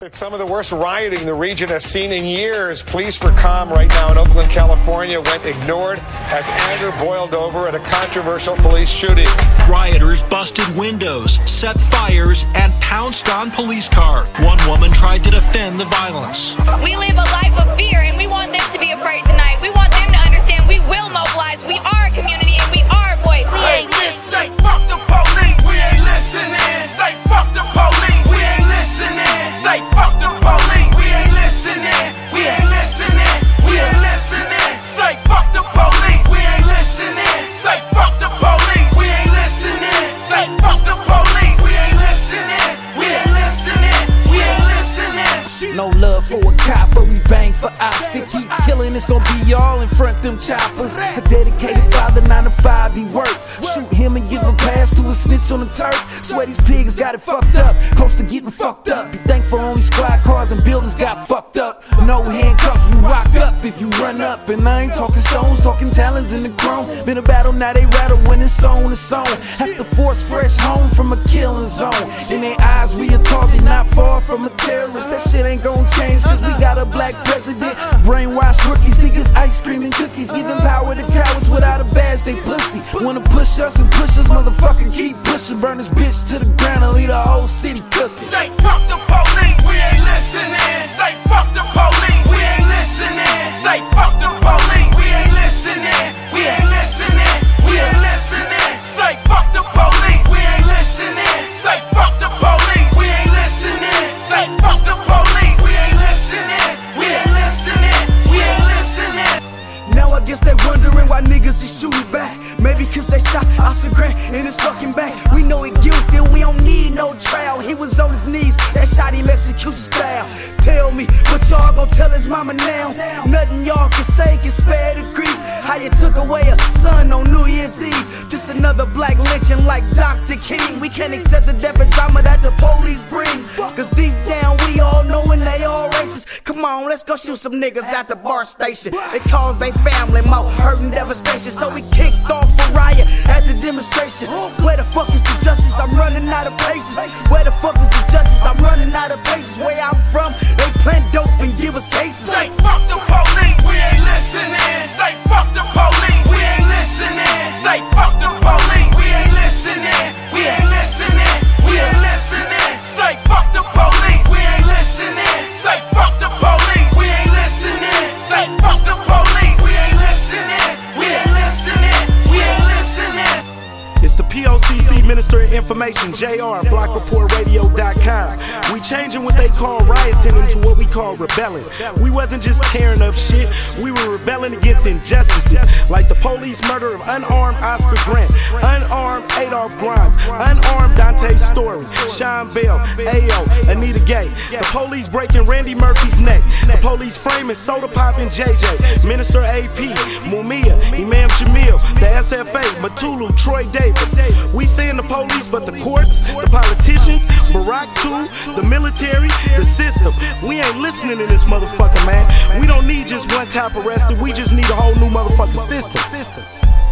It's some of the worst rioting the region has seen in years. Police were calm right now in Oakland, California, went ignored as anger boiled over at a controversial police shooting. Rioters busted windows, set fires, and pounced on police car. One woman tried to defend the violence. We live a life of fear, and we want them to be afraid tonight. We want them to understand we will mobilize. We are a community, and we are a voice. We ain't listening. Say fuck the police. We ain't listening. Say fuck the police. We ain't listening. Say fuck the police. We ain't listening. We ain't listening. We ain't listening. Say fuck the police. We ain't listening. Say fuck the police. We ain't listening. Say fuck the police. We ain't listening. We ain't listening. We ain't listening. No love for a cop, but we bang for Oscar. Keep killing, it's gonna be y'all in front them choppers. A dedicated father, 9 to 5, he work. Shoot him and give a pass to a snitch on the turf. Swear these pigs got it fucked up. Close to getting fucked up. Be thankful only squad cars and buildings got fucked up. No handcuffs, you rock up if you run up. And I ain't talking stones, talking talons in the chrome. Been a battle, now they rattle when it's on, it's on. Have to force fresh home from a killing zone. In their eyes, we a target, not far from a terrorist. That shit ain't gon' change, cause we got a black president. Brainwashed rookies, niggas ice cream and cookies. Giving power to cowards without a badge, they pussy. Wanna push us and push us, motherfucker, keep pushing. Burn this bitch to the ground and leave the whole city cooking. Say fuck the police, we ain't listening. Say fuck the police, we ain't listening. Say fuck the police, we ain't listening. We ain't listening, we ain't listening. Say fuck the police, we ain't listening. Say fuck the police, we ain't listening. Say fuck the police, we ain't listening. We ain't listening, we ain't listening. Now I guess they wondering why niggas is shooting back. Maybe cause they shot Oscar Grant in his fucking back. We know he guilty, we don't need no trial. He was on his knees, that shot him execution style. Tell me, what y'all gon' tell his mama now? Nothing y'all can say can spare the grief. How you took away a son on New Year's Eve. Just another black lynching like Dr. King. We can't accept the death and drama that the police bring. Cause deep down we all knowin' they all racist. Come on, let's go shoot some niggas at the bar station. They caused they family more hurt and devastation. So we kicked off a riot at the demonstration. Where the fuck is the justice? I'm running out of patience. Where the fuck is the justice? I'm running out of patience. Where I'm from, they plant dope and give us cases. Say fuck the police, we ain't listening. Say fuck the police, we ain't listening. Say fuck the police, we ain't listening. We ain't listening, we ain't listening. Say fuck the police, we ain't listening. Say fuck the police, we ain't listening. Say fuck the police, we ain't listening. We ain't listening, we ain't listening. It's the POCC Minister of Information, JR, BlockReportRadio.com. We changing what they call rioting into what we call rebelling. We wasn't just tearing up shit, we were rebelling against injustices, like the police murder of unarmed Oscar Grant, unarmed Adolph Grimes, unarmed Dante Story, Sean Bell, Ayo, Anita Gay, the police breaking Randy Murphy's neck, the police framing Soda Pop and JJ, Minister AP, Mumia, Imam Jamil, the SFA, Matulu, Troy Davis. We saying the police, but the courts, the politicians, Barack too, the military, the system. We ain't listening to this motherfucker, man. We don't need just one cop arrested, we just need a whole new motherfucking system.